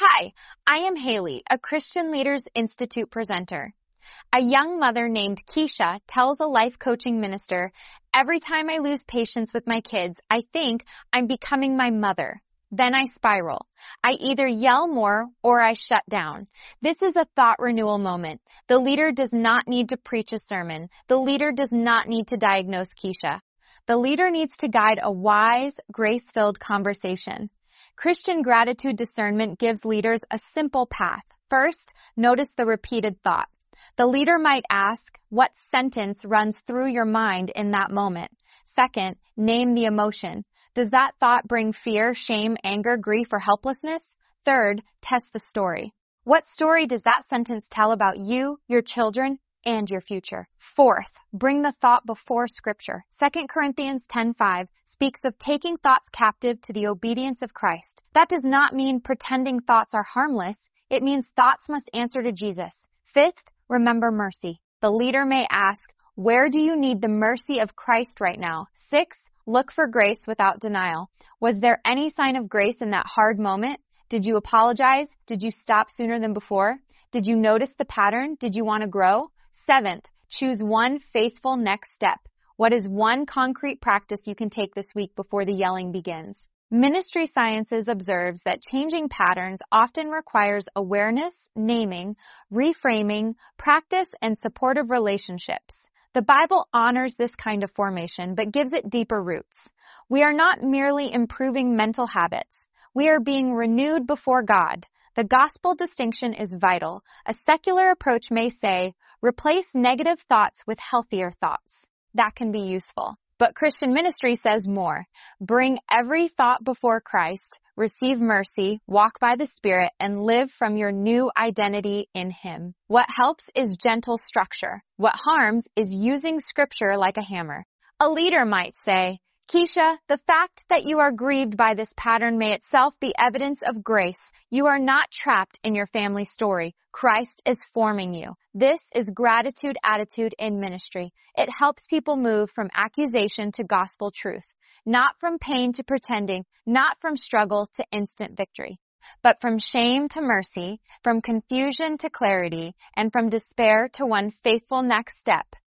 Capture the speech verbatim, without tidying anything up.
Hi, I am Haley, a Christian Leaders Institute presenter. A young mother named Keisha tells a life coaching minister, "Every time I lose patience with my kids, I think I'm becoming my mother. Then I spiral. I either yell more or I shut down." This is a thought renewal moment. The leader does not need to preach a sermon. The leader does not need to diagnose Keisha. The leader needs to guide a wise, grace-filled conversation. Christian gratitude discernment gives leaders a simple path. First, notice the repeated thought. The leader might ask, what sentence runs through your mind in that moment? Second, name the emotion. Does that thought bring fear, shame, anger, grief, or helplessness? Third, test the story. What story does that sentence tell about you, your children, and your future? Fourth, bring the thought before Scripture. Second Corinthians ten five speaks of taking thoughts captive to the obedience of Christ. That does not mean pretending thoughts are harmless. It means thoughts must answer to Jesus. Fifth, remember mercy. The leader may ask, where do you need the mercy of Christ right now? Six, look for grace without denial. Was there any sign of grace in that hard moment? Did you apologize? Did you stop sooner than before? Did you notice the pattern? Did you want to grow? Seventh, choose one faithful next step. What is one concrete practice you can take this week before the yelling begins? Ministry Sciences observes that changing patterns often requires awareness, naming, reframing, practice, and supportive relationships. The Bible honors this kind of formation, but gives it deeper roots. We are not merely improving mental habits. We are being renewed before God. The gospel distinction is vital. A secular approach may say, replace negative thoughts with healthier thoughts. That can be useful. But Christian ministry says more. Bring every thought before Christ, receive mercy, walk by the Spirit, and live from your new identity in Him. What helps is gentle structure. What harms is using Scripture like a hammer. A leader might say, Keisha, the fact that you are grieved by this pattern may itself be evidence of grace. You are not trapped in your family story. Christ is forming you. This is gratitude attitude in ministry. It helps people move from accusation to gospel truth, not from pain to pretending, not from struggle to instant victory, but from shame to mercy, from confusion to clarity, and from despair to one faithful next step.